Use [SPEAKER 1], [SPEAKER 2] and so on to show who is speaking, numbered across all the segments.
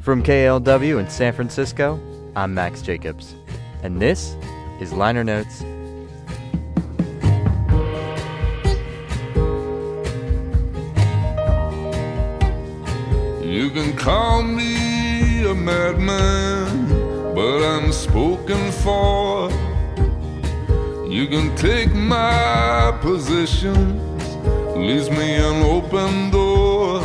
[SPEAKER 1] From KLW in San Francisco, I'm Max Jacobs, and this is Liner Notes.
[SPEAKER 2] You can call me a madman, but I'm spoken for. You can take my positions, leaves me an open door.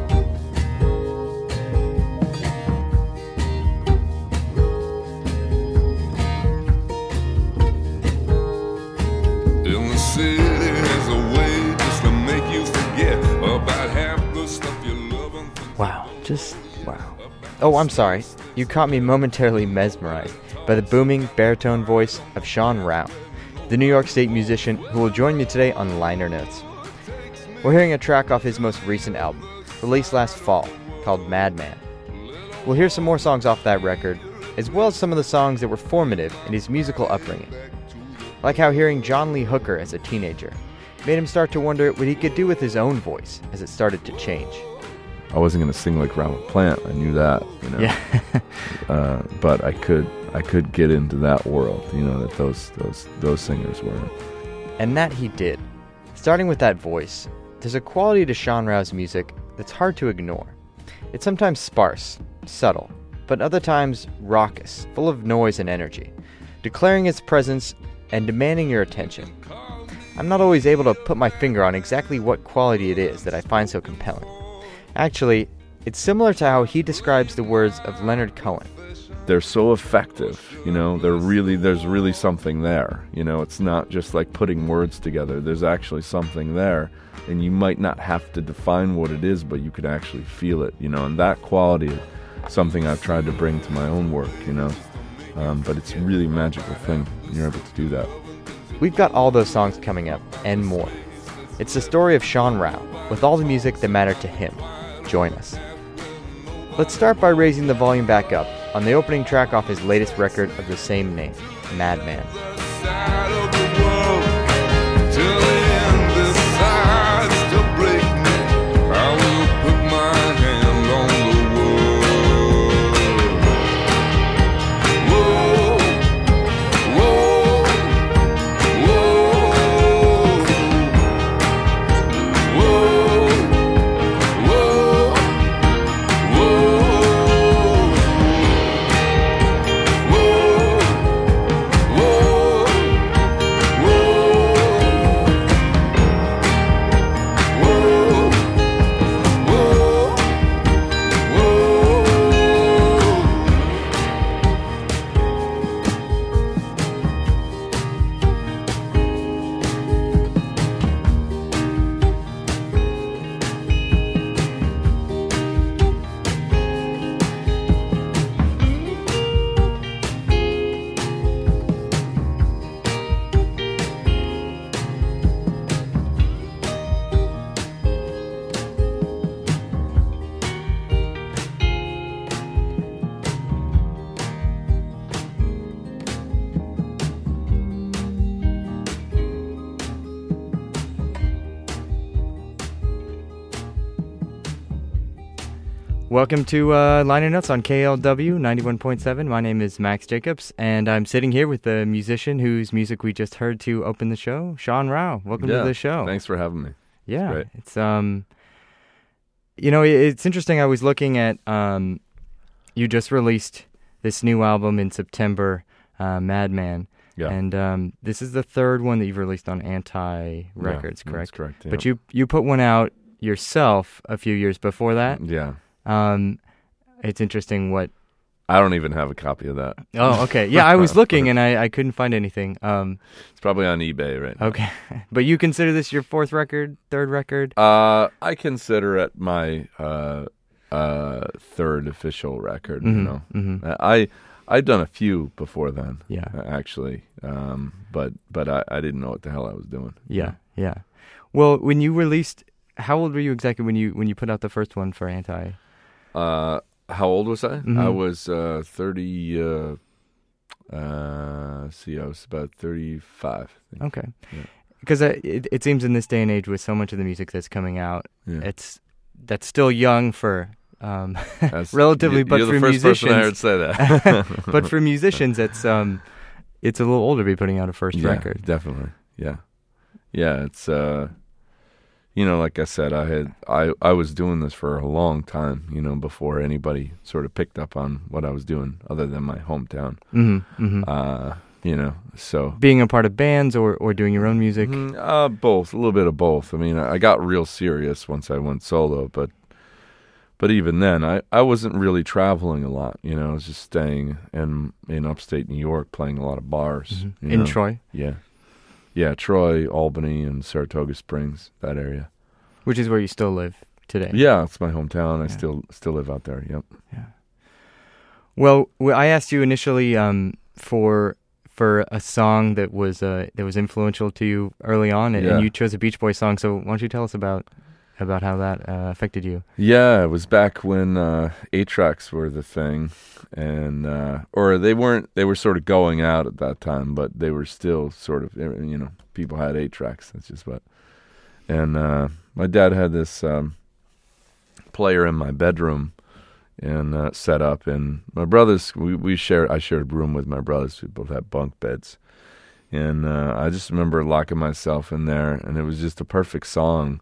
[SPEAKER 2] In the city there's a way just to make you forget about half the stuff you love and think.
[SPEAKER 1] Wow, just wow. Oh, I'm sorry. You caught me momentarily mesmerized by the booming baritone voice of Sean Rao, the New York State musician who will join me today on Liner Notes. We're hearing a track off his most recent album, released last fall, called Madman. We'll hear some more songs off that record, as well as some of the songs that were formative in his musical upbringing. Like how hearing John Lee Hooker as a teenager made him start to wonder what he could do with his own voice as it started to change.
[SPEAKER 3] I wasn't going to sing like Robert Plant. I knew that, you know.
[SPEAKER 1] Yeah.
[SPEAKER 3] But I could get into that world, you know, that those singers were.
[SPEAKER 1] And that he did. Starting with that voice, there's a quality to Sean Rao's music that's hard to ignore. It's sometimes sparse, subtle, but other times raucous, full of noise and energy, declaring its presence and demanding your attention. I'm not always able to put my finger on exactly what quality it is that I find so compelling. Actually, it's similar to how he describes the words of Leonard Cohen.
[SPEAKER 3] They're so effective, you know, there's really something there, you know, it's not just like putting words together, there's actually something there, and you might not have to define what it is, but you could actually feel it, you know, and that quality is something I've tried to bring to my own work, you know, but it's a really magical thing when you're able to do that.
[SPEAKER 1] We've got all those songs coming up, and more. It's the story of Sean Rao, with all the music that mattered to him. Join us. Let's start by raising the volume back up on the opening track off his latest record of the same name, Madman.
[SPEAKER 2] Side of the world, till the end decides to break me. I will put my hand on the world. Whoa, whoa, whoa, whoa, whoa, whoa.
[SPEAKER 1] Welcome to Liner Notes on KLW 91.7. My name is Max Jacobs, and I'm sitting here with the musician whose music we just heard to open the show, Sean Rao. Welcome to the show.
[SPEAKER 3] Thanks for having me.
[SPEAKER 1] Yeah,
[SPEAKER 3] great.
[SPEAKER 1] It's you know, it's interesting. I was looking at you just released this new album in September, Madman.
[SPEAKER 3] Yeah.
[SPEAKER 1] And this is the third one that you've released on Anti Records,
[SPEAKER 3] Yeah,
[SPEAKER 1] correct?
[SPEAKER 3] that's correct. Yeah.
[SPEAKER 1] But you put one out yourself a few years before that.
[SPEAKER 3] Yeah.
[SPEAKER 1] It's interesting what...
[SPEAKER 3] I don't even have a copy of that.
[SPEAKER 1] Oh, okay. Yeah, I was looking and I couldn't find anything.
[SPEAKER 3] It's probably on eBay right now.
[SPEAKER 1] Okay. But you consider this your fourth record, third record?
[SPEAKER 3] I consider it my third official record, you know. Mm-hmm. I'd done a few before then, actually, but I didn't know what the hell I was doing.
[SPEAKER 1] Yeah. Well, when you released... How old were you exactly when you put out the first one for Anti?
[SPEAKER 3] How old was I?
[SPEAKER 1] Mm-hmm.
[SPEAKER 3] I was 30. I was about 35. I think.
[SPEAKER 1] Okay. Because it seems in this day and age, with so much of the music that's coming out, that's still young for
[SPEAKER 3] That's-
[SPEAKER 1] relatively, but
[SPEAKER 3] you're
[SPEAKER 1] for
[SPEAKER 3] the first person I heard
[SPEAKER 1] musicians,
[SPEAKER 3] say that.
[SPEAKER 1] but for musicians, it's a little older to be putting out a first
[SPEAKER 3] Yeah,
[SPEAKER 1] record.
[SPEAKER 3] definitely. Yeah. It's like I said, I was doing this for a long time, before anybody sort of picked up on what I was doing, other than my hometown. So
[SPEAKER 1] Being a part of bands or doing your own music.
[SPEAKER 3] both, a little bit of both. I mean, I got real serious once I went solo, but even then, I wasn't really traveling a lot. I was just staying in upstate New York, playing a lot of bars.
[SPEAKER 1] In Troy,
[SPEAKER 3] Yeah, Troy, Albany, and Saratoga Springs, that area.
[SPEAKER 1] which is where you still live today.
[SPEAKER 3] Yeah, it's my hometown. I
[SPEAKER 1] Yeah.
[SPEAKER 3] still live out there. Yep.
[SPEAKER 1] Well, I asked you initially for a song that was influential to you early on,
[SPEAKER 3] Yeah.
[SPEAKER 1] and you chose a Beach Boys song. So why don't you tell us about how that affected you?
[SPEAKER 3] Yeah, it was back when 8-tracks were the thing, and or they weren't. They were sort of going out at that time, but they were still sort of, people had 8-tracks. That's just what. And my dad had this player in my bedroom, and set up. And my brothers, I shared a room with my brothers. We both had bunk beds, and I just remember locking myself in there, and it was just a perfect song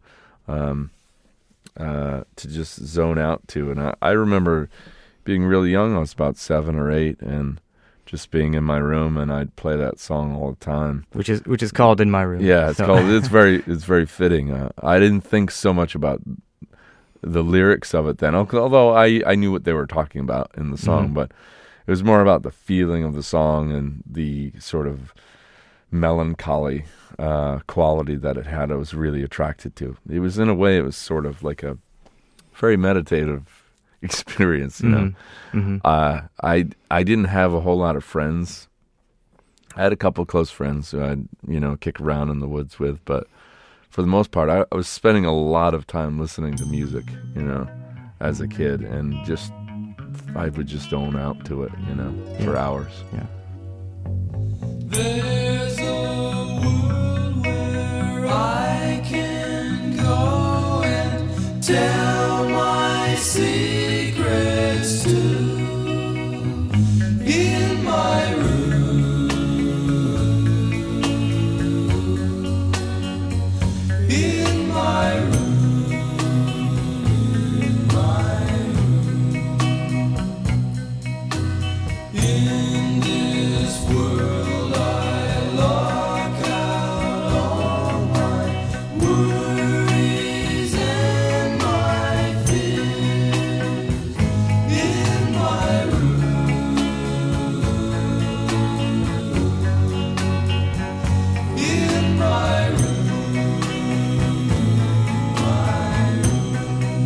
[SPEAKER 3] to just zone out to. And I remember being really young. I was about 7 or 8, and just being in my room, and I'd play that song all the time.
[SPEAKER 1] Which is called In My Room.
[SPEAKER 3] Yeah, it's
[SPEAKER 1] So-
[SPEAKER 3] called. It's very fitting. I didn't think so much about the lyrics of it then, although I knew what they were talking about in the song,
[SPEAKER 1] Mhm.
[SPEAKER 3] but it was more about the feeling of the song and the sort of melancholy quality that it had. I was really attracted to. It was, in a way, it was sort of like a very meditative experience.
[SPEAKER 1] Mhm.
[SPEAKER 3] I didn't have a whole lot of friends. I had a couple of close friends who I'd kick around in the woods with, but for the most part, I was spending a lot of time listening to music, as a kid, and I would just zone out to it, for hours.
[SPEAKER 1] Yeah.
[SPEAKER 2] There's a world where I can go and tell my secrets to. In my room, in my room, in my room. In this world I lock out all my worries and my fears. In my room, in my room, my room.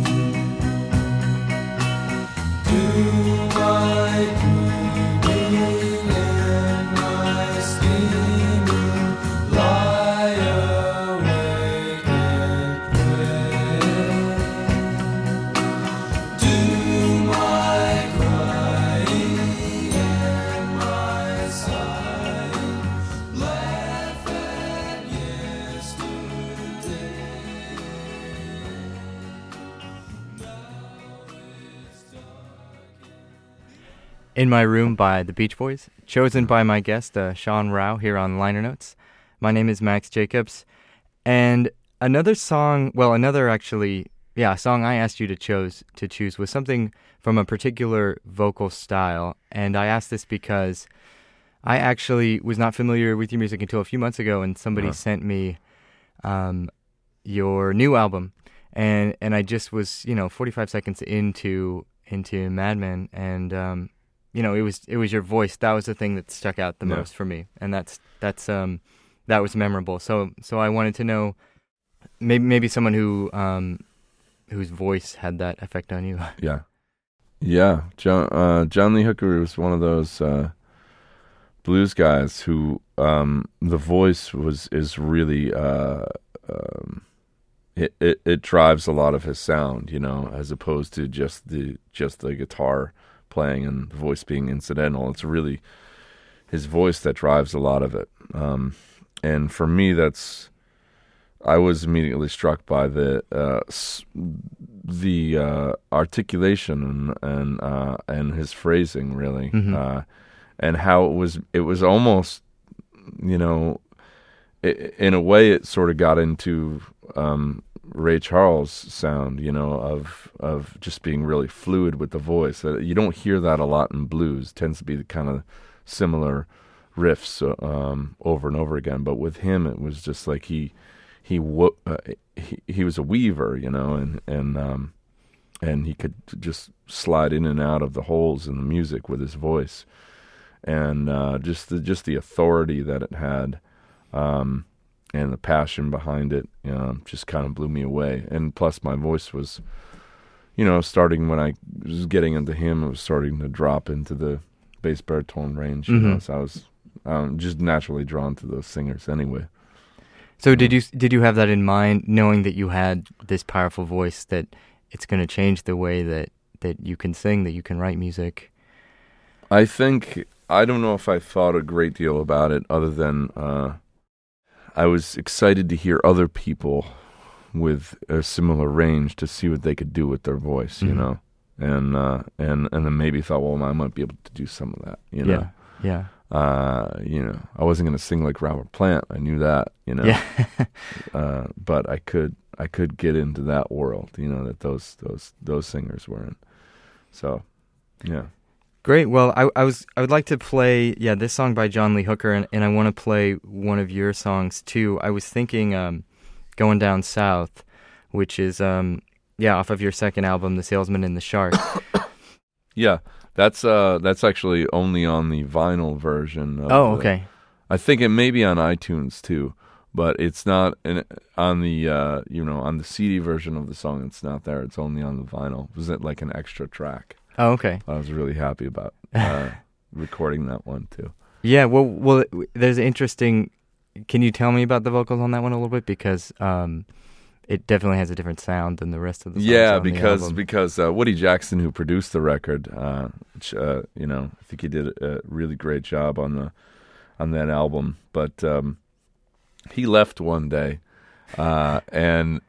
[SPEAKER 2] Do my dreaming and my scheming, lie awake and pray. Do my crying and my sighing, laugh at yesterday.
[SPEAKER 1] In My Room by the Beach Boys, chosen by my guest, Sean Rao, here on Liner Notes. My name is Max Jacobs. And a song I asked you to choose was something from a particular vocal style. And I asked this because I actually was not familiar with your music until a few months ago, and somebody sent me your new album. And I just was, 45 seconds into Madman, and it was your voice. That was the thing that stuck out the
[SPEAKER 3] Yeah.
[SPEAKER 1] most for me, and that was memorable. So I wanted to know, maybe someone whose voice had that effect on you.
[SPEAKER 3] Yeah. John Lee Hooker was one of those blues guys who the voice is really it drives a lot of his sound, as opposed to just the guitar playing and the voice being incidental. It's really his voice that drives a lot of it. And for me, I was immediately struck by the articulation and his phrasing really, and how it was almost, you know, in a way it sort of got into Ray Charles' sound, you know, of just being really fluid with the voice. You don't hear that a lot in blues. It tends to be the kind of similar riffs over and over again. But with him, it was just like he was a weaver, you know, and he could just slide in and out of the holes in the music with his voice, and just the authority that it had. And the passion behind it, you know, just kind of blew me away. And plus, my voice was, you know, starting when I was getting into him, it was starting to drop into the bass baritone range. You know, so I was just naturally drawn to those singers anyway.
[SPEAKER 1] So did you have that in mind, knowing that you had this powerful voice, that it's going to change the way that you can sing, that you can write music?
[SPEAKER 3] I don't know if I thought a great deal about it, other than I was excited to hear other people with a similar range to see what they could do with their voice, you know, and then maybe thought, well, I might be able to do some of that, you know.
[SPEAKER 1] Yeah.
[SPEAKER 3] You know, I wasn't going to sing like Robert Plant. I knew that, you know.
[SPEAKER 1] Yeah.
[SPEAKER 3] But I could get into that world, you know, that those singers were in. So, yeah.
[SPEAKER 1] Great. Well, I would like to play this song by John Lee Hooker, and I want to play one of your songs too. I was thinking Going Down South, which is off of your second album, The Salesman and the Shark.
[SPEAKER 3] Yeah, that's actually only on the vinyl version.
[SPEAKER 1] Okay.
[SPEAKER 3] I think it may be on iTunes too, but it's not on the on the CD version of the song. It's not there. It's only on the vinyl. It was like an extra track.
[SPEAKER 1] Oh, okay.
[SPEAKER 3] I was really happy about recording that one too.
[SPEAKER 1] Yeah, well, there's interesting. Can you tell me about the vocals on that one a little bit, because it definitely has a different sound than the rest of the songs.
[SPEAKER 3] Yeah,
[SPEAKER 1] on the album.
[SPEAKER 3] because Woody Jackson, who produced the record, which, you know, I think he did a really great job on that album. But he left one day, and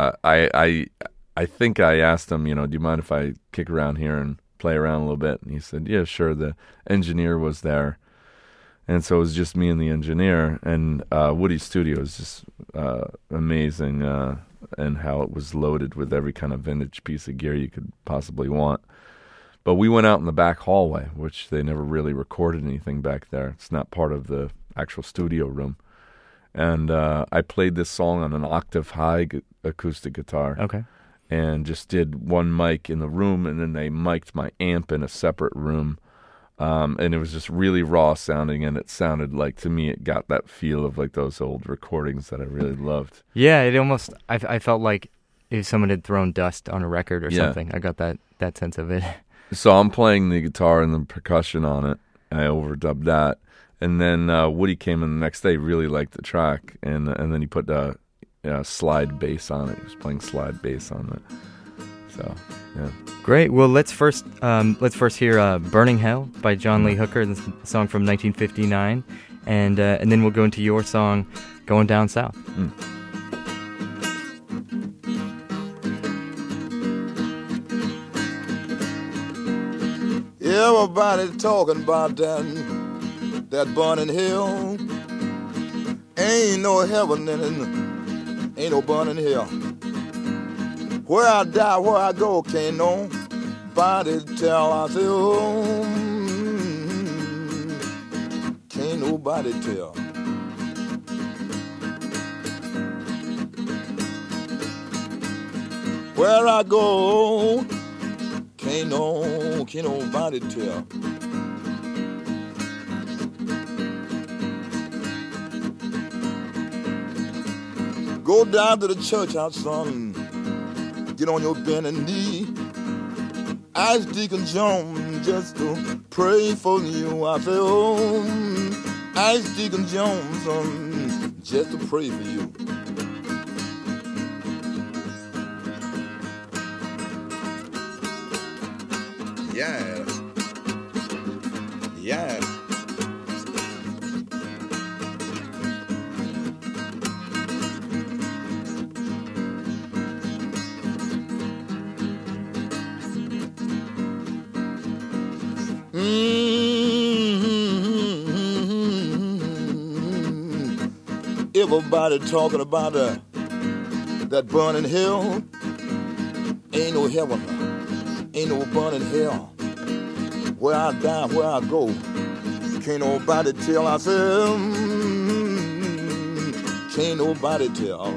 [SPEAKER 3] I think I asked him, you know, do you mind if I kick around here and play around a little bit? And he said, yeah, sure. The engineer was there. And so it was just me and the engineer. And Woody's studio is just amazing, and how it was loaded with every kind of vintage piece of gear you could possibly want. But we went out in the back hallway, which they never really recorded anything back there. It's not part of the actual studio room. And I played this song on an octave high acoustic guitar.
[SPEAKER 1] Okay.
[SPEAKER 3] And just did one mic in the room, and then they mic'd my amp in a separate room. And it was just really raw sounding, and it sounded like, to me, it got that feel of like those old recordings that I really loved.
[SPEAKER 1] Yeah, it almost, I felt like if someone had thrown dust on a record or something. I got that sense of it.
[SPEAKER 3] So I'm playing the guitar and the percussion on it. I overdubbed that. And then Woody came in the next day, really liked the track, and then he put slide bass on it. He was playing slide bass on it. So, yeah.
[SPEAKER 1] Great. Well, let's first hear "Burning Hell" by John Lee Hooker, the song from 1959, and then we'll go into your song "Going Down South."
[SPEAKER 2] Everybody talking about that burning hell. Ain't no heaven in it, ain't no burning hell. Where I die, where I go, can't nobody tell. I say, oh, can't nobody tell. Where I go, can't nobody tell. Go down to the church house, son. Get on your bending knee. Ask Deacon Jones just to pray for you. I say, oh, ask Deacon Jones, son, just to pray for you. Yeah. Yeah.
[SPEAKER 4] Everybody talking about that burning hell. Ain't no heaven, ain't no burning hell. Where I die, where I go, can't nobody tell. I said, can't nobody tell.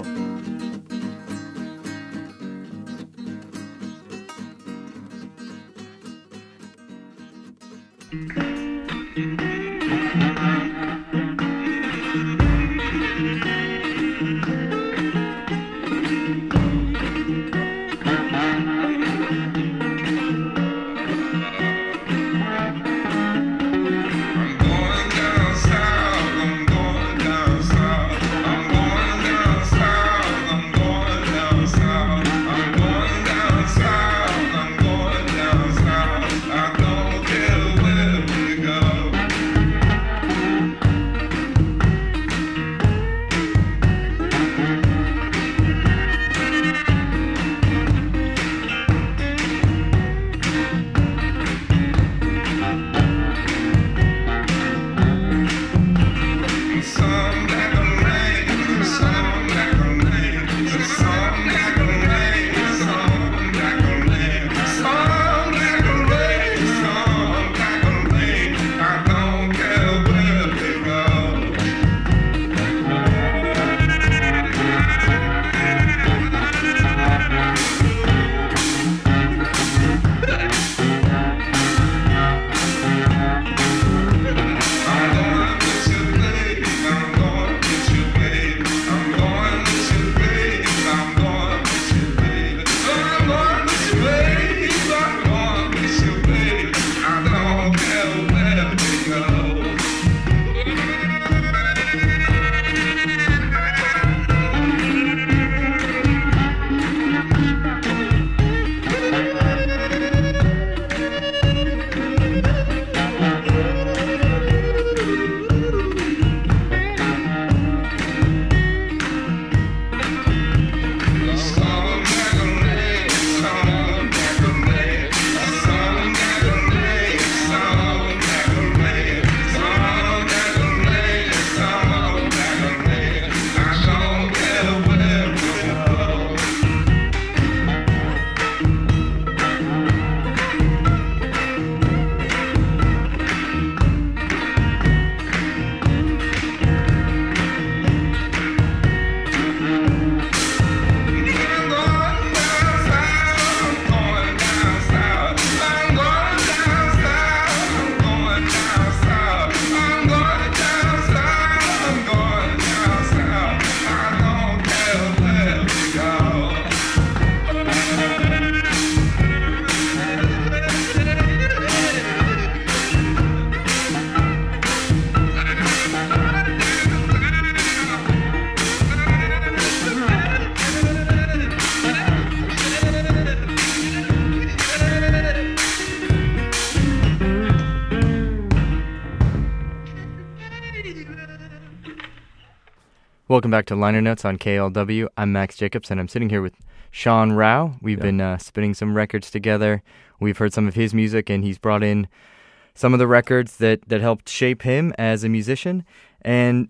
[SPEAKER 1] Welcome back to Liner Notes on KLW. I'm Max Jacobs, and I'm sitting here with Sean Rao. We've been spinning some records together. We've heard some of his music, and he's brought in some of the records that helped shape him as a musician. And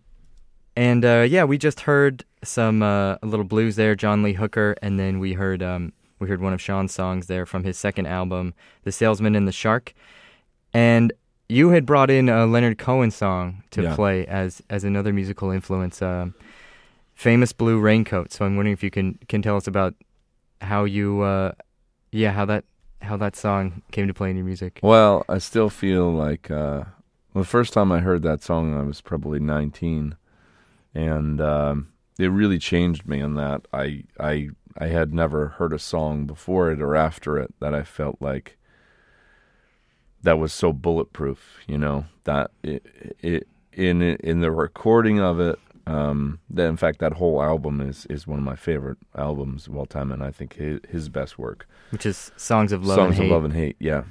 [SPEAKER 1] we just heard some a little blues there, John Lee Hooker, and then we heard one of Sean's songs there from his second album, The Salesman and the Shark. And you had brought in a Leonard Cohen song to play as another musical influence, Famous Blue Raincoat. So I'm wondering if you can tell us about how you how that song came to play in your music.
[SPEAKER 3] Well, I still feel like the first time I heard that song I was probably 19, and it really changed me in that I had never heard a song before it or after it that I felt like that was so bulletproof, that it in the recording of it, that in fact that whole album is one of my favorite albums of all time, and I think his best work,
[SPEAKER 1] which is Songs of Love and Hate.
[SPEAKER 3] Songs of Love and Hate, yeah.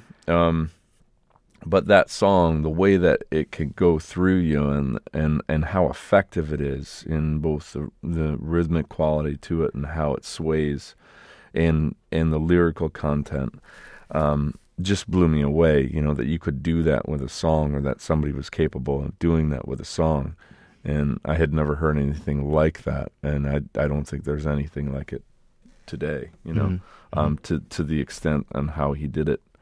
[SPEAKER 3] But that song, the way that it can go through you, and how effective it is in both the rhythmic quality to it and how it sways, and the lyrical content, just blew me away. That you could do that with a song, or that somebody was capable of doing that with a song. And I had never heard anything like that, and I don't think there's anything like it today, you know, to the extent on how he did it.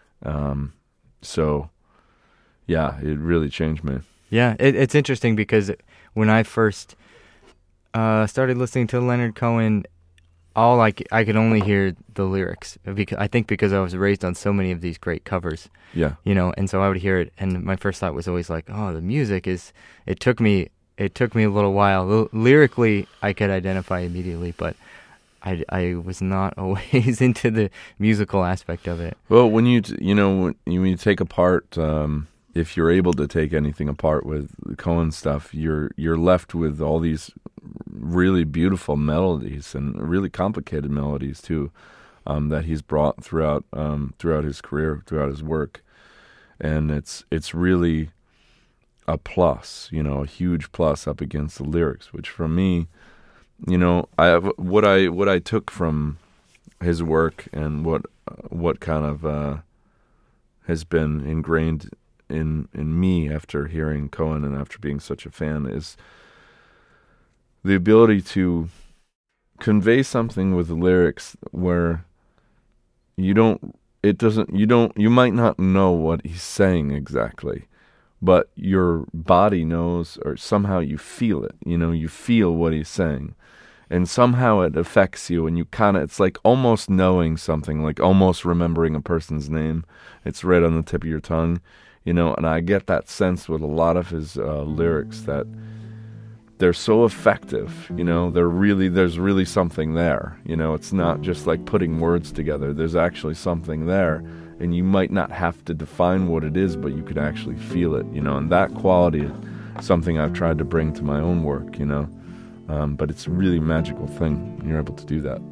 [SPEAKER 3] So, yeah, it really changed me.
[SPEAKER 1] Yeah, it's interesting because when I first started listening to Leonard Cohen, I could only hear the lyrics. Because I was raised on so many of these great covers.
[SPEAKER 3] Yeah.
[SPEAKER 1] You know, and so I would hear it, and my first thought was always like, oh, the music is. It took me a little while. Lyrically, I could identify immediately, but I was not always into the musical aspect of it.
[SPEAKER 3] Well, when you take apart, if you're able to take anything apart with Cohen stuff, you're left with all these really beautiful melodies and really complicated melodies too, that he's brought throughout his career, throughout his work, and it's really a plus, you know, a huge plus up against the lyrics, which for me, you know, what I took from his work and what kind of has been ingrained in me after hearing Cohen and after being such a fan is the ability to convey something with the lyrics where you might not know what he's saying exactly, but your body knows, or somehow you feel it, you know, you feel what he's saying. And somehow it affects you, and it's like almost knowing something, like almost remembering a person's name. It's right on the tip of your tongue, you know, and I get that sense with a lot of his lyrics that they're so effective, you know, there's really something there, you know, it's not just like putting words together. There's actually something there, and you might not have to define what it is, but you can actually feel it, you know, and that quality is something I've tried to bring to my own work, you know. But it's a really magical thing when you're able to do that.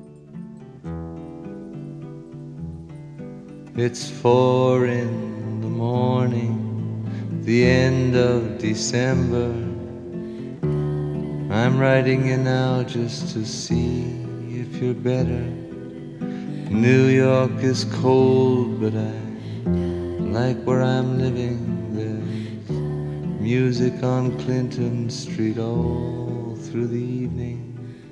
[SPEAKER 5] It's 4 a.m, the end of December. I'm writing you now just to see if you're better. New York is cold, but I like where I'm living. There's music on Clinton Street all through the evening.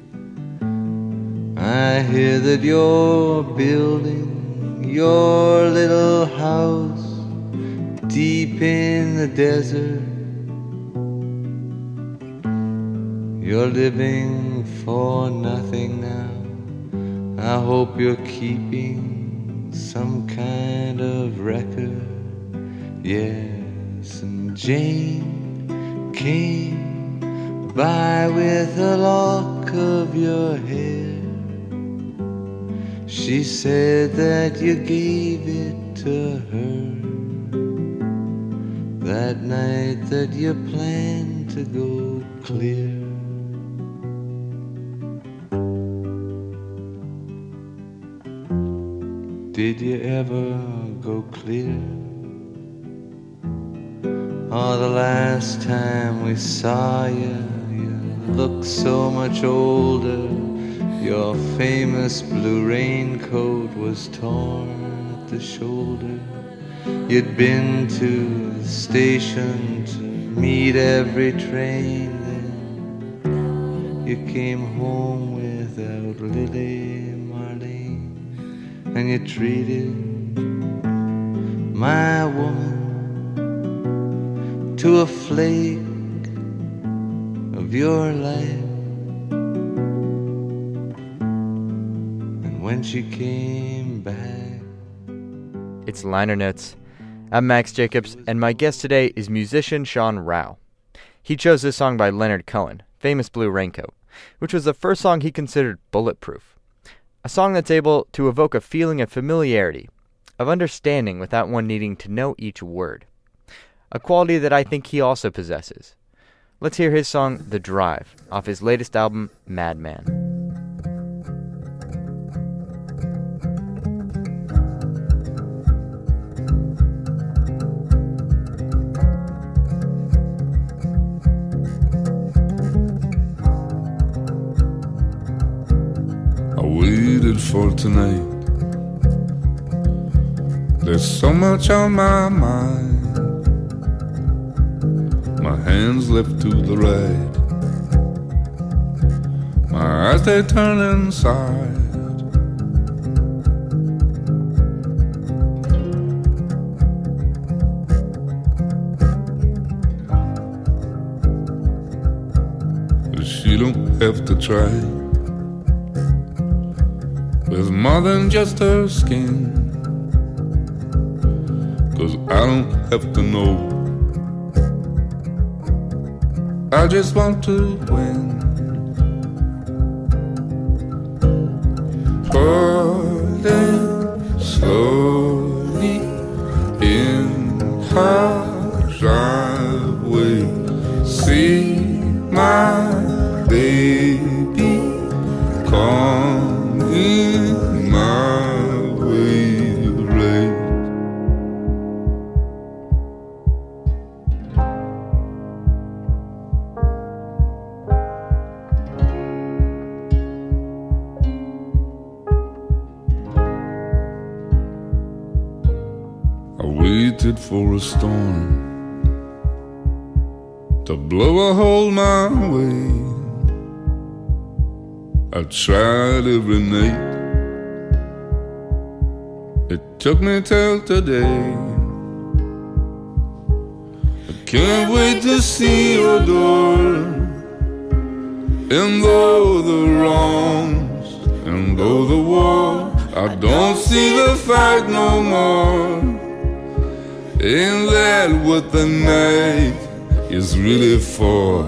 [SPEAKER 5] I hear that you're building your little house deep in the desert. You're living for nothing now. I hope you're keeping some kind of record. Yes, and Jane came by with a lock of your hair. She said that you gave it to her that night that you planned to go clear. Did you ever go clear? Oh, the last time we saw you, you looked so much older. Your famous blue raincoat was torn at the shoulder. You'd been to the station to meet every train. Then you came home without Lily Marlene, and you treated my woman to a flake of your life. And when she came back,
[SPEAKER 1] It's Liner Notes. I'm Max Jacobs, and my guest today is musician Sean Rao. He chose this song by Leonard Cohen, Famous Blue Raincoat, which was the first song he considered bulletproof. A song that's able to evoke a feeling of familiarity, of understanding without one needing to know each word. A quality that I think he also possesses. Let's hear his song, The Drive, off his latest album, Madman.
[SPEAKER 2] I waited for tonight. There's so much on my mind. My hands left to the right. My eyes they turn inside. She don't have to try. With more than just her skin. 'Cause I don't have to know. I just want to win. Falling slowly in her driveway. See my baby coming my way, right? I waited for a storm to blow a hole my way. I tried every night. It took me till today. I can't wait to see your door. And though the wrongs, and though the war, I don't see the fight no more. Ain't that what the night is really for?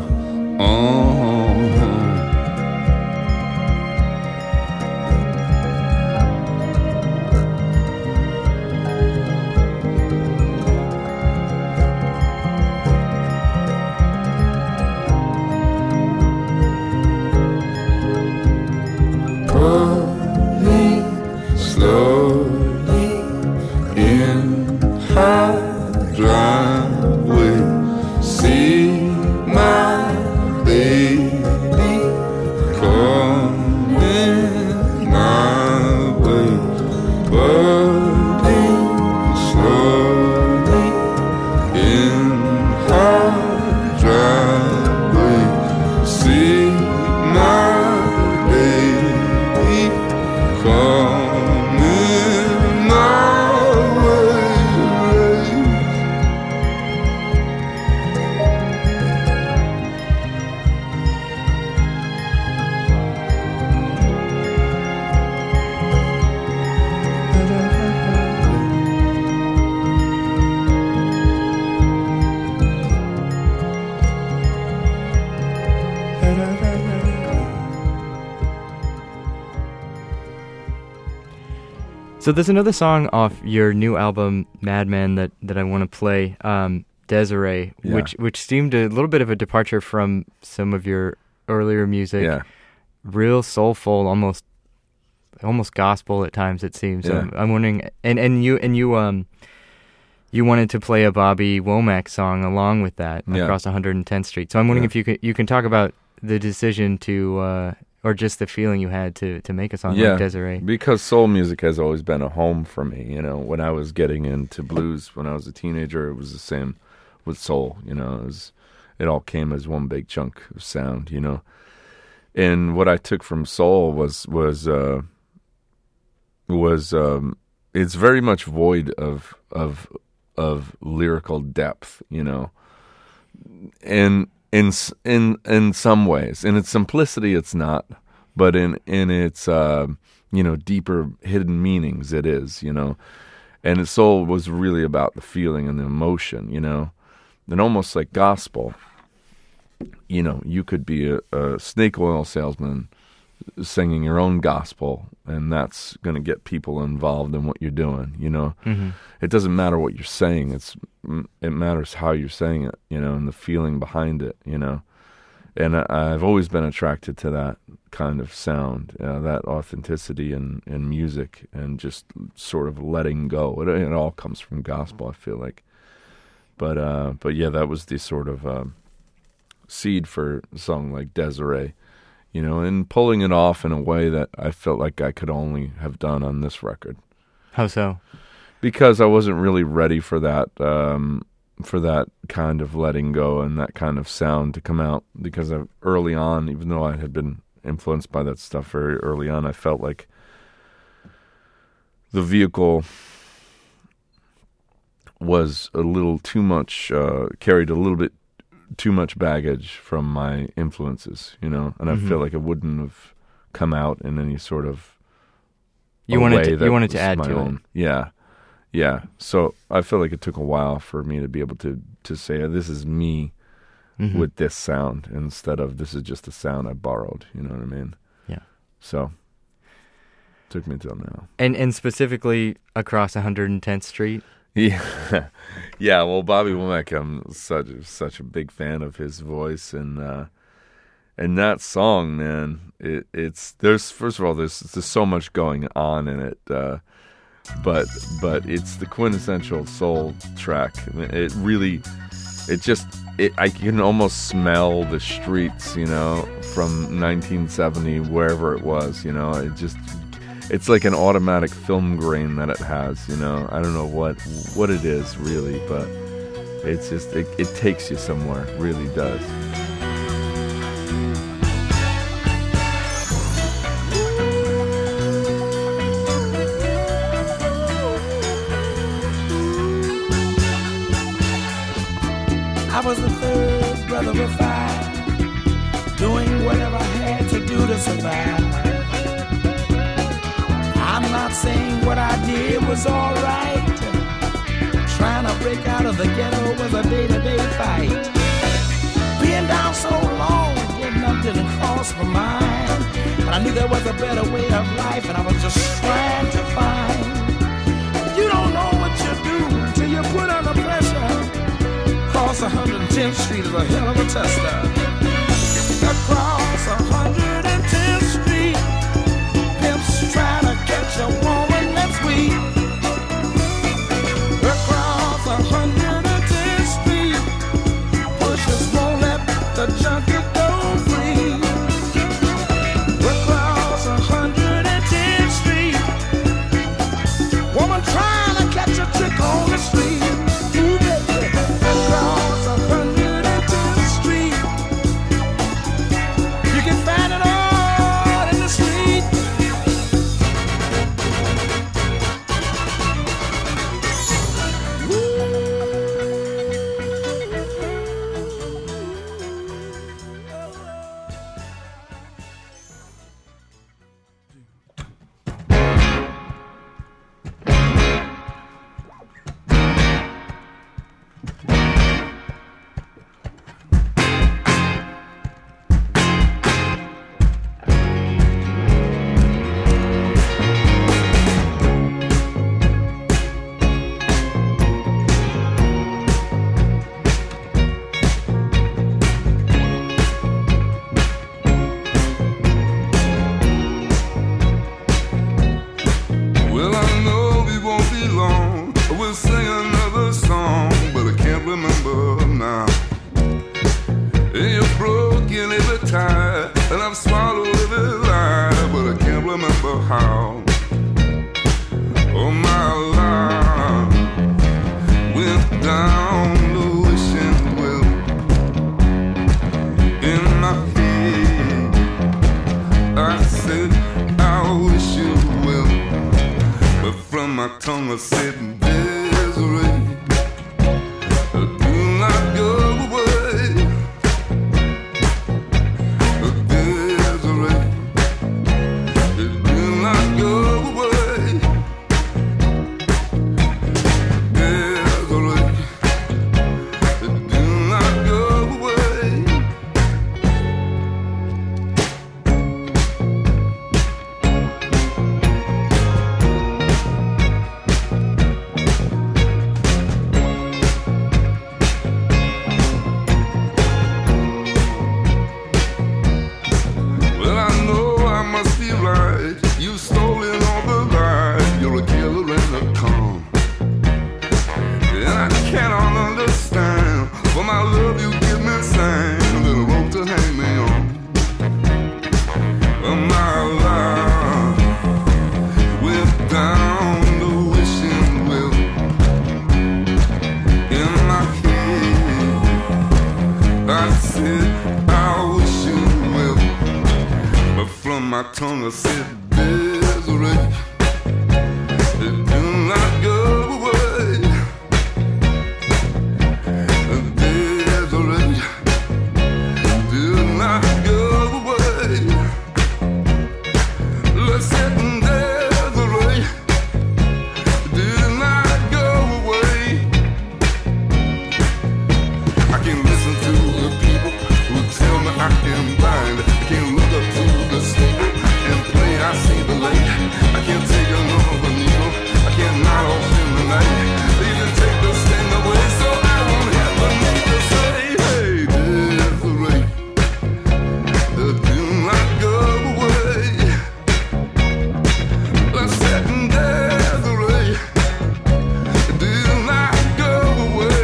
[SPEAKER 2] Slowly in her driveway. See my baby coming my way. Burning slowly in her driveway. See my baby coming my way.
[SPEAKER 1] So there's another song off your new album, Madman, that I want to play, Desiree,
[SPEAKER 3] Yeah.
[SPEAKER 1] which seemed a little bit of a departure from some of your earlier music.
[SPEAKER 3] Yeah.
[SPEAKER 1] Real soulful, almost gospel at times, it seems.
[SPEAKER 3] Yeah.
[SPEAKER 1] I'm wondering, and you wanted to play a Bobby Womack song along with that,
[SPEAKER 3] Yeah.
[SPEAKER 1] Across 110th Street. So I'm wondering
[SPEAKER 3] Yeah.
[SPEAKER 1] if you can talk about the decision to, or just the feeling you had to make a song
[SPEAKER 3] Yeah,
[SPEAKER 1] like Desiree.
[SPEAKER 3] because soul music has always been a home for me. You know, when I was getting into blues when I was a teenager, it was the same with soul. You know, it all came as one big chunk of sound. You know, and what I took from soul was it's very much void of lyrical depth. You know, and in some ways, in its simplicity, it's not, but in its deeper hidden meanings, it is. You know, and its soul was really about the feeling and the emotion. You know, and almost like gospel. You know, you could be a snake oil salesman singing your own gospel, and that's going to get people involved in what you're doing. You know, It doesn't matter what you're saying; it matters how you're saying it. You know, and the feeling behind it. You know, and I've always been attracted to that kind of sound, that authenticity in music, and just sort of letting go. It all comes from gospel, I feel like. But yeah, that was the sort of seed for a song like Desiree. You know, and pulling it off in a way that I felt like I could only have done on this record.
[SPEAKER 1] How so?
[SPEAKER 3] Because I wasn't really ready for that for that kind of letting go and that kind of sound to come out, because early on, even though I had been influenced by that stuff very early on, I felt like the vehicle was a little too much, carried a little bit too much baggage from my influences, and I feel like it wouldn't have come out in any sort of
[SPEAKER 1] you wanted to add to
[SPEAKER 3] it. Yeah. So I feel like it took a while for me to be able to say, this is me with this sound, instead of this is just a sound I borrowed. You know what I mean?
[SPEAKER 1] Yeah.
[SPEAKER 3] So it took me until now.
[SPEAKER 1] And specifically across 110th Street?
[SPEAKER 3] Yeah. Yeah, well, Bobby Womack, I'm such a big fan of his voice, and that song, man, there's first of all there's so much going on in it, but it's the quintessential soul track. I mean, I can almost smell the streets, from 1970, wherever it was, it's like an automatic film grain that it has, I don't know what it is really, but it's just, it takes you somewhere, it really does.
[SPEAKER 6] I was the third brother of five, doing whatever I had to do to survive. I'm not saying what I did was alright. Trying to break out of the ghetto was a day-to-day fight. Being down so long, getting up didn't cross my mind. But I knew there was a better way of life, and I was just trying to find. You don't know what you do till you put under pressure. Across 110th Street is a hell of a tester. Across 110th Street, pimps try to catch a woman that's weak. Across 110th Street, pushers won't let the junkie go free. Across 110th Street, woman trying to catch a trick on the street.
[SPEAKER 2] Down the wishing well in my head. tongue, I said, Desiree, do not go away. Desiree, do not go away. Listen, Desiree, do not go away. I can listen to the people who tell me I am blind. I can look up to the steeple and play I see the light. I can't take another needle. I can't nod off in the night. They can take the sting away, so I won't have the need to say, hey, Desiree, do not go away. Let's set Desiree, do not go away.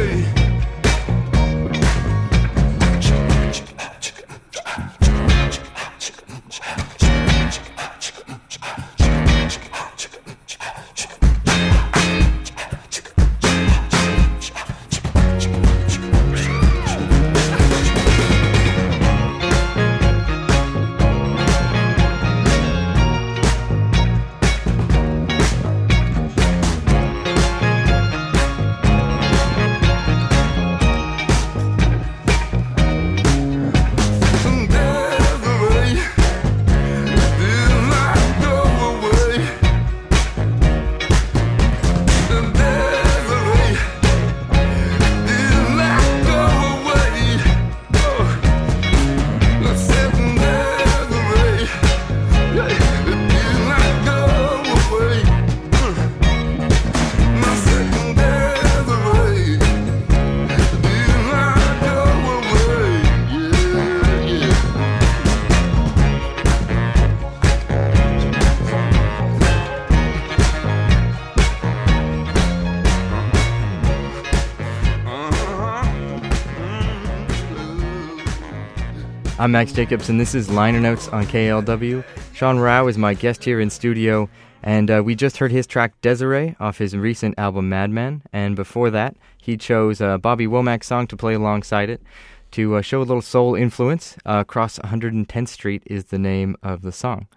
[SPEAKER 1] I'm Max Jacobs, and this is Liner Notes on KLW. Sean Rao is my guest here in studio, and we just heard his track Desiree off his recent album Madman, and before that, he chose Bobby Womack's song to play alongside it to show a little soul influence. Across 110th Street is the name of the song.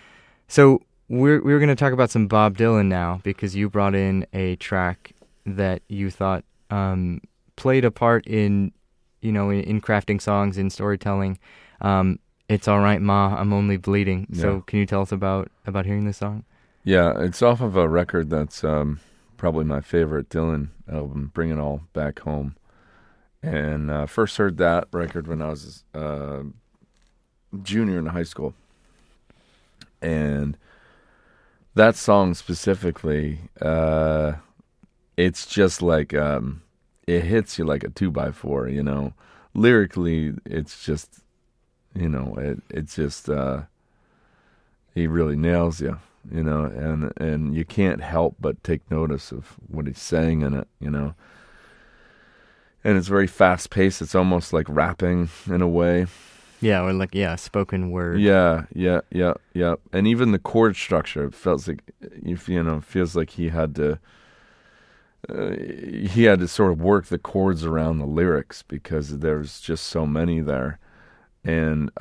[SPEAKER 1] So we're going to talk about some Bob Dylan now, because you brought in a track that you thought played a part in, you know, in crafting songs, in storytelling. It's All Right, Ma, I'm Only Bleeding. Yeah. So can you tell us about hearing this song?
[SPEAKER 3] Yeah, it's off of a record that's probably my favorite Dylan album, Bring It All Back Home. And first heard that record when I was a junior in high school. And that song specifically, it's just like, it hits you like a 2x4, you know. Lyrically, it's just, you know, it's just, he really nails you, you know, and you can't help but take notice of what he's saying in it, you know. And it's very fast-paced. It's almost like rapping in a way.
[SPEAKER 1] Yeah, or like, spoken word.
[SPEAKER 3] Yeah. And even the chord structure, it feels like, feels like he had to sort of work the chords around the lyrics, because there's just so many there. And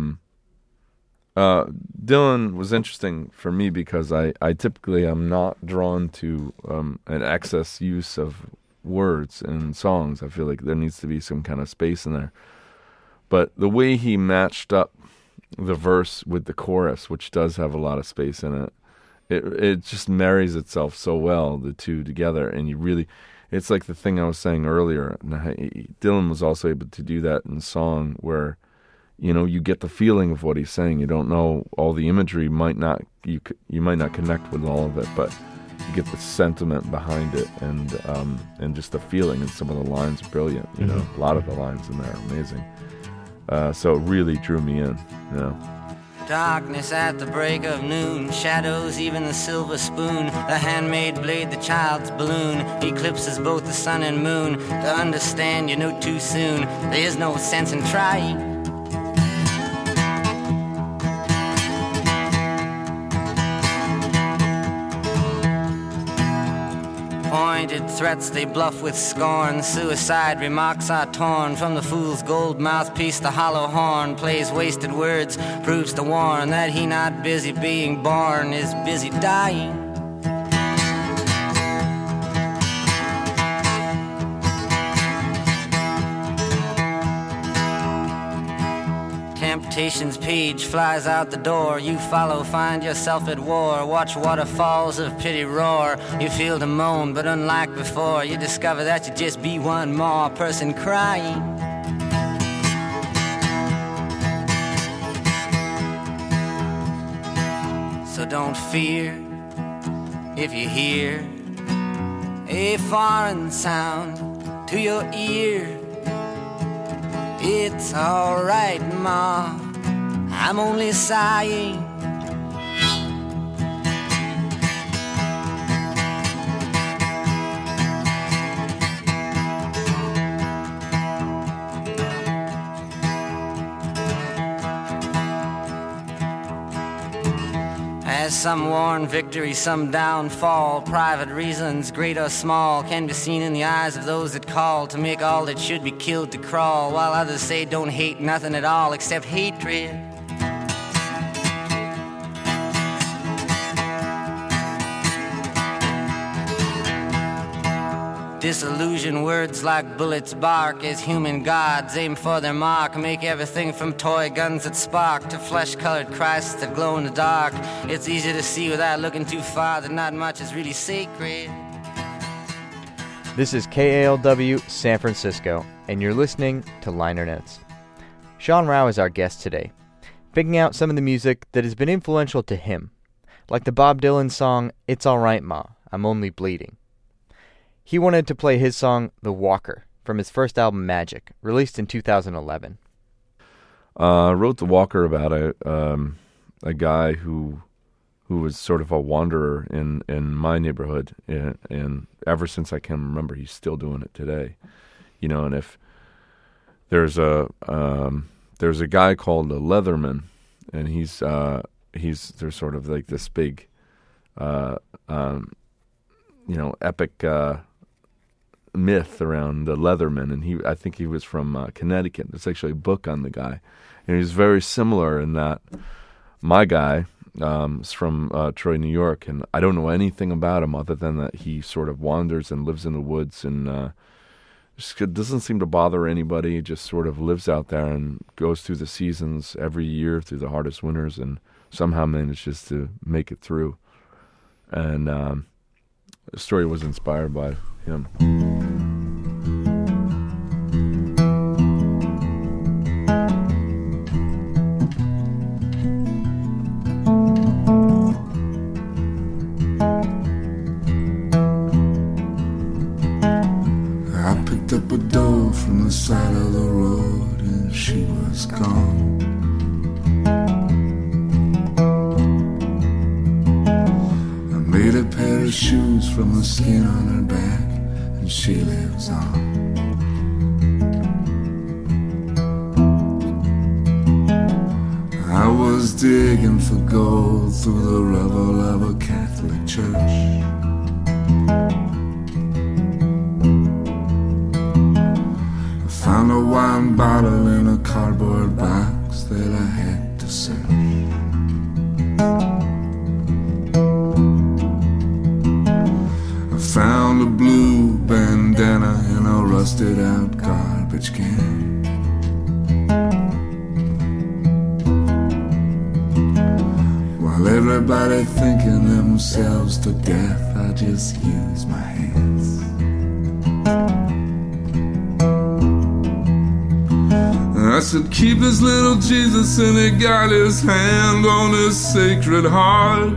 [SPEAKER 3] Dylan was interesting for me because I typically am not drawn to an excess use of words in songs. I feel like there needs to be some kind of space in there. But the way he matched up the verse with the chorus, which does have a lot of space in it, it just marries itself so well, the two together. And you really, it's like the thing I was saying earlier. Dylan was also able to do that in song where, you know, you get the feeling of what he's saying. You don't know all the imagery, you might not connect with all of it, but you get the sentiment behind it, and just the feeling. And some of the lines are brilliant. You know, a lot of the lines in there are amazing. So it really drew me in. You know.
[SPEAKER 7] Darkness at the break of noon, shadows, even the silver spoon, the handmade blade, the child's balloon, eclipses both the sun and moon. To understand, you know too soon, there is no sense in trying. pointed threats they bluff with scorn. Suicide remarks are torn from the fool's gold mouthpiece. The hollow horn plays wasted words, proves to warn that he not busy being born is busy dying. Temptation's page flies out the door. You follow, find yourself at war. Watch waterfalls of pity roar. You feel the moan, but unlike before, you discover that you just be one more person crying. So don't fear if you hear a foreign sound to your ear. It's alright, Ma, I'm only sighing. As some warn victory, some downfall, private reasons, great or small, can be seen in the eyes of those that call to make all that should be killed to crawl, while others say don't hate nothing at all except hatred. Disillusion words like bullets bark as human gods aim for their mark, make everything from toy guns that spark to flesh-colored Christs that glow in the dark. It's easy to see without looking too far that not much is really sacred.
[SPEAKER 1] This is KALW San Francisco, and you're listening to Liner Notes. Sean Rao is our guest today, picking out some of the music that has been influential to him, like the Bob Dylan song It's Alright Ma, I'm Only Bleeding. He wanted to play his song The Walker from his first album Magic, released in 2011.
[SPEAKER 3] I wrote The Walker about a guy who was sort of a wanderer in my neighborhood, and ever since I can remember, he's still doing it today. You know, and if there's a guy called a Leatherman, and he's there's sort of like this big, epic myth around the Leatherman, and I think he was from Connecticut. There's actually a book on the guy, and he's very similar in that my guy is from Troy, New York, and I don't know anything about him other than that he sort of wanders and lives in the woods and just doesn't seem to bother anybody. He just sort of lives out there and goes through the seasons every year through the hardest winters and somehow manages to make it through. And the story was inspired by him.
[SPEAKER 2] I picked up a doe from the side of the road and she was gone. I made a pair of shoes from the skin on her back and she lives on. I was digging for gold through the rubble of a Catholic church. Found a wine bottle in a cardboard box that I had to search. I found a blue bandana in a rusted out garbage can. While everybody thinking themselves to death, I just use my hands. I said, keep this little Jesus, and he got his hand on his sacred heart.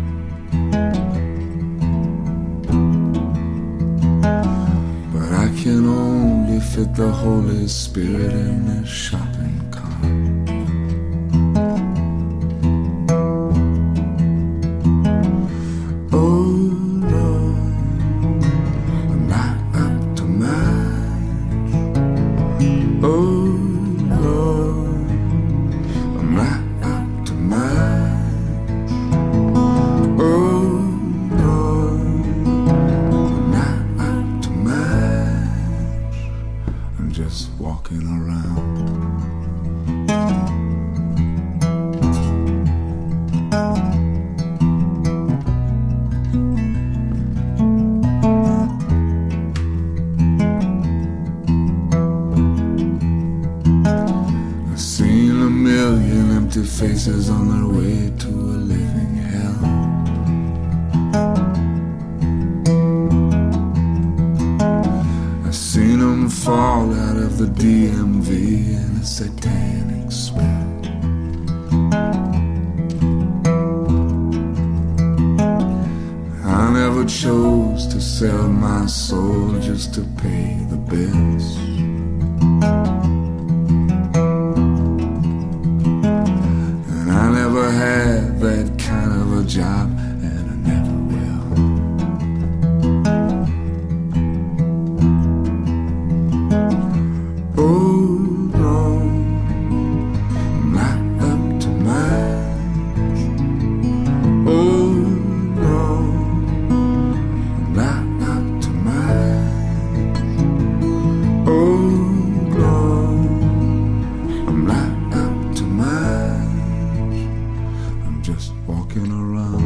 [SPEAKER 2] But I can only fit the Holy Spirit in this shopping cart. Oh Lord, I'm not up to much. Oh I'm not faces on their way to a living hell. I seen them fall out of the DMV in a satanic spell. I never chose to sell my soul just to pay the bills. And I never had that kind of a job, and I never will. Oh no, I'm not up to much. Oh no, I'm not up to much. Oh no, I'm not up to much. I'm just walking around.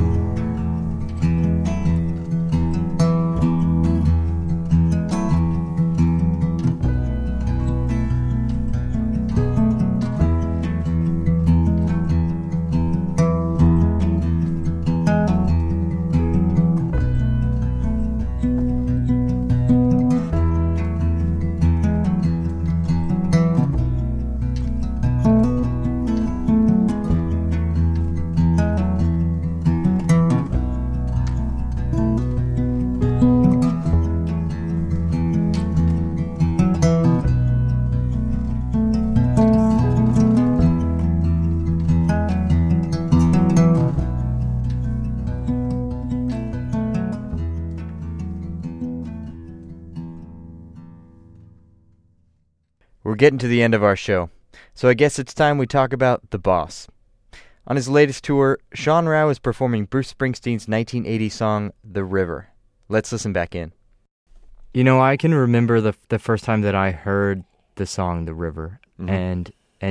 [SPEAKER 1] We're getting to the end of our show, so I guess it's time we talk about The Boss. On his latest tour, Sean Rao is performing Bruce Springsteen's 1980 song, The River. Let's listen back in. You know, I can remember the first time that I heard the song, The River, and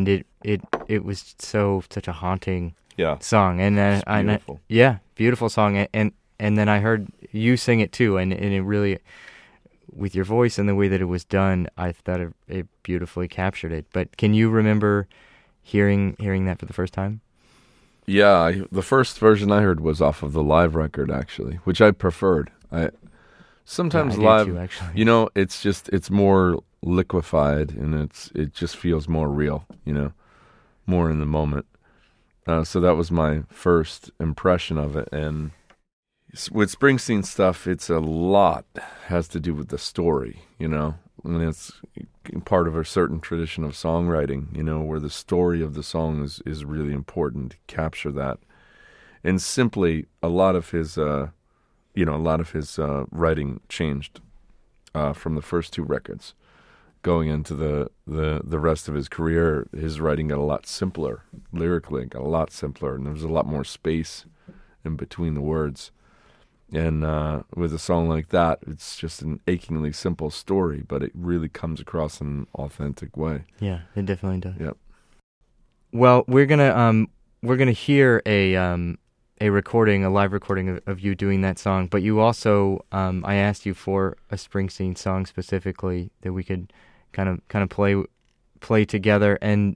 [SPEAKER 1] it was such a haunting
[SPEAKER 3] Yeah.
[SPEAKER 1] song. And then
[SPEAKER 3] Beautiful.
[SPEAKER 1] Beautiful song. And then I heard you sing it too, and it really, with your voice and the way that it was done, I thought it beautifully captured it. But can you remember hearing that for the first time?
[SPEAKER 3] Yeah, the first version I heard was off of the live record, actually, which I preferred. Sometimes
[SPEAKER 1] I did
[SPEAKER 3] live,
[SPEAKER 1] too, actually.
[SPEAKER 3] you know, it's more liquefied and it just feels more real, you know, more in the moment. So that was my first impression of it. And with Springsteen stuff, it's a lot has to do with the story, you know, and it's part of a certain tradition of songwriting, you know, where the story of the song is really important to capture that. And simply a lot of his writing changed from the first two records. Going into the rest of his career, his writing got a lot simpler, lyrically got a lot simpler, and there was a lot more space in between the words. And with a song like that, it's just an achingly simple story, but it really comes across in an authentic way.
[SPEAKER 1] Yeah, it definitely does.
[SPEAKER 3] Yep.
[SPEAKER 1] Well, we're gonna hear a live recording of you doing that song. But you also, I asked you for a Springsteen song specifically that we could kind of play together.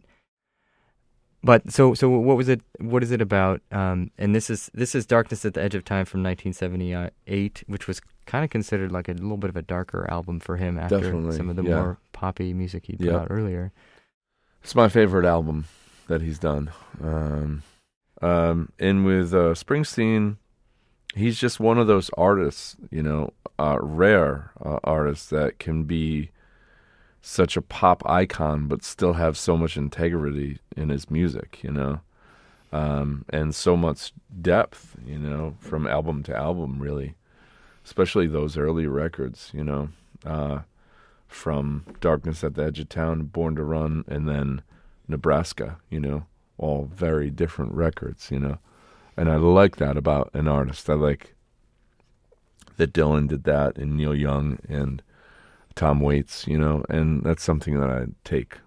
[SPEAKER 1] But so what was it? What is it about? And this is Darkness at the Edge of Time from 1978, which was kind of considered like a little bit of a darker album for him after
[SPEAKER 3] Definitely,
[SPEAKER 1] some of the
[SPEAKER 3] yeah.
[SPEAKER 1] more poppy music he put out earlier.
[SPEAKER 3] It's my favorite album that he's done. And with Springsteen, he's just one of those artists, you know, rare artists that can be such a pop icon but still have so much integrity in his music, you know, and so much depth, you know, from album to album, really, especially those early records, you know, from Darkness at the Edge of Town, Born to Run, and then Nebraska, you know, all very different records, you know, and I like that about an artist. I like that Dylan did that, and Neil Young and Tom Waits, you know, and that's something that I take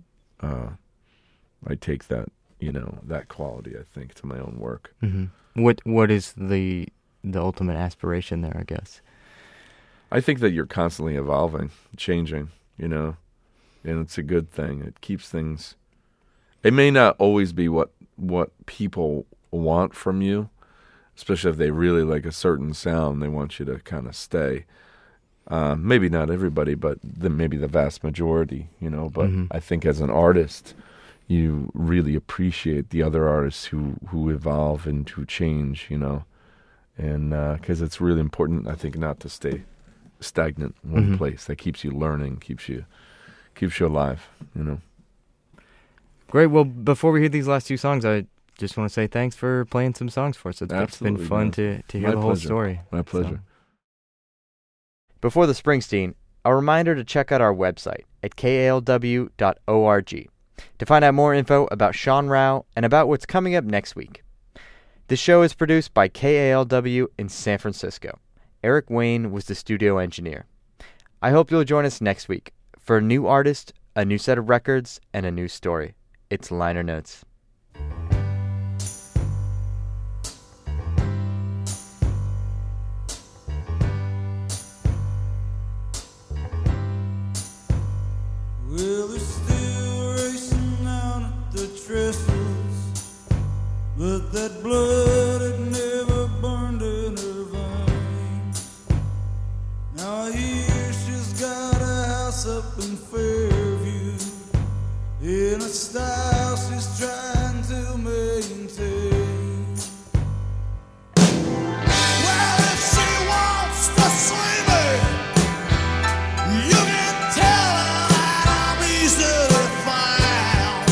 [SPEAKER 3] that, you know, that quality, I think, to my own work.
[SPEAKER 1] Mm-hmm. What is the ultimate aspiration there, I guess?
[SPEAKER 3] I think that you're constantly evolving, changing, you know, and it's a good thing. It keeps things. It may not always be what what people want from you, especially if they really like a certain sound. They want you to kind of stay. Maybe not everybody, but maybe the vast majority, you know. But I think as an artist, you really appreciate the other artists who evolve and who change, you know. And because it's really important, I think, not to stay stagnant in one place. That keeps you learning, keeps you alive, you know.
[SPEAKER 1] Great. Well, before we hear these last two songs, I just want to say thanks for playing some songs for us. It's been fun to hear the whole story.
[SPEAKER 3] My pleasure.
[SPEAKER 1] Before the Springsteen, a reminder to check out our website at kalw.org to find out more info about Sean Rao and about what's coming up next week. The show is produced by KALW in San Francisco. Eric Wayne was the studio engineer. I hope you'll join us next week for a new artist, a new set of records, and a new story. It's Liner Notes.
[SPEAKER 6] Well, they're still racing down at the trestles, but that blood had never burned in her veins. Now I hear she's got a house up in Fairview, in a style she's trying to maintain. Well, if she wants to see me, you can tell her that I'm easy to find.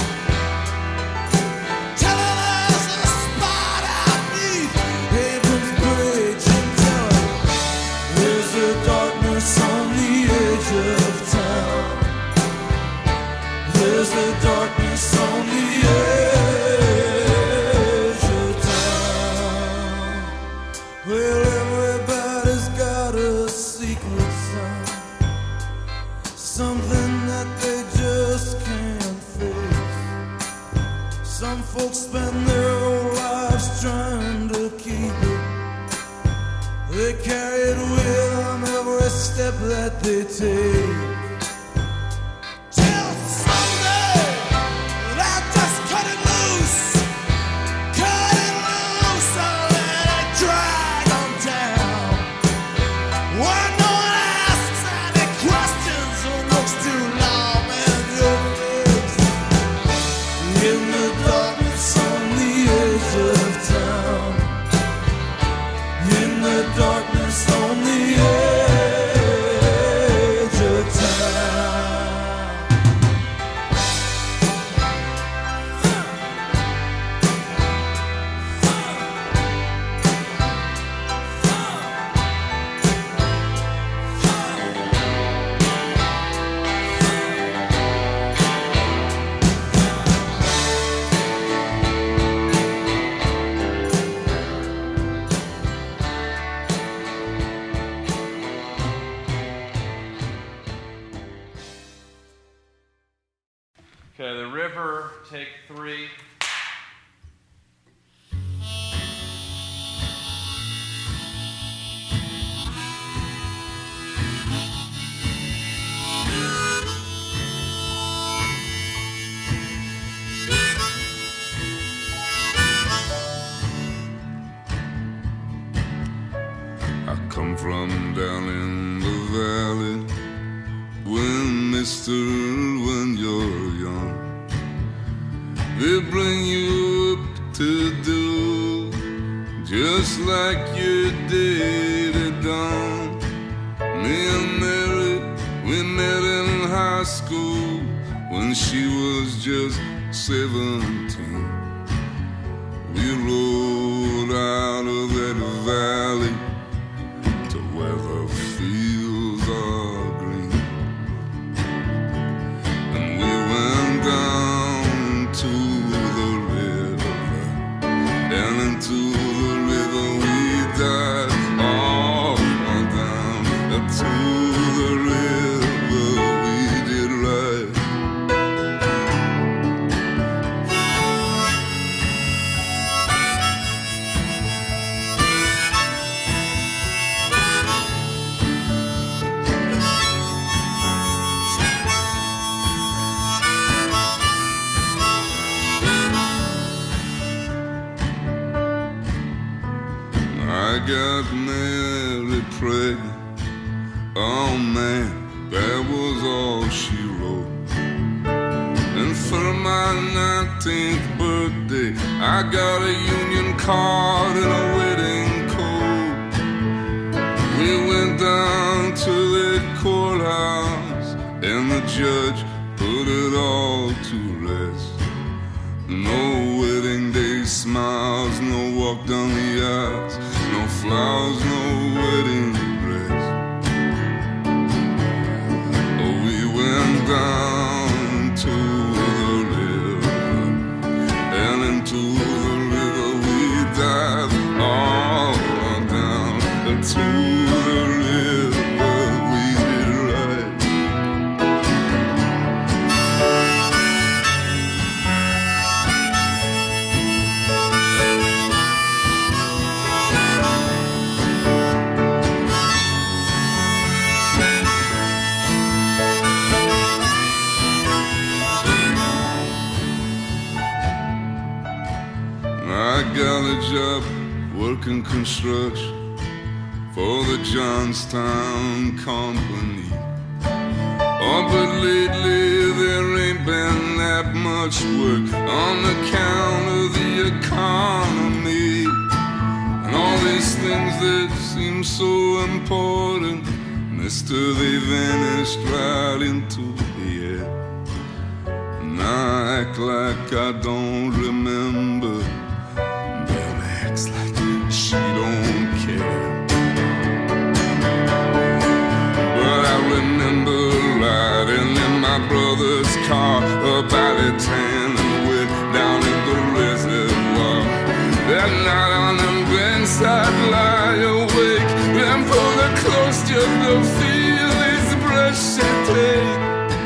[SPEAKER 6] Tell her there's a spot out neath Abrams Bridge, and tell her there's a darkness on the edge of town. There's a darkness on the edge of town. Well, everybody's got a secret sign, something that they just can't face. Some folks spend their whole lives trying to keep it. They carry it with them every step that they take. Till someday they'll just cut it loose, and let it drag them down. When no one asks any questions or looks too long in your face, in the darkness on the edge of town, in the darkness on the edge of town.
[SPEAKER 3] Okay, The River, take 3.
[SPEAKER 2] I come from down in the valley when you're young. They bring you up to do just like you did at dawn. Me and Mary, we met in high school when she was just 17. We rode out of that valley to where the fields are green, and we went down to the river, down into the river we died, all down to the river we did ride. died. Oh man, that was all she wrote. And for my 19th birthday, I got a union card and a wedding coat. We went down to the courthouse, and the judge put it all to rest. No wedding day smiles, no walk down the aisles, no flowers, no wedding dress. We went down to the river, and into the river we dived all down to the river we did right. I got a job working construction for the Johnstown Company. Oh, but lately there ain't been that much work on account of the economy. And all these things that seem so important, mister, they vanished right into the air. And I act like I don't remember. Belle acts like she don't care. But I remember riding in my brother's car about at 10 and we're down at the reservoir. That night on the bench I'd lie awake and pull the close just to feel his breath she take.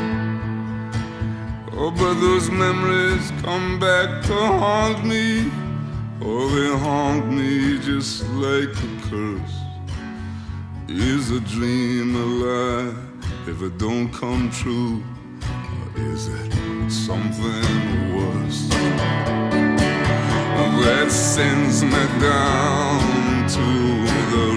[SPEAKER 2] Oh, but those memories come back to haunt me. Oh, they haunt me just like a curse. Is a dream a lie if it don't come true? Or is it something worse that sends me down to the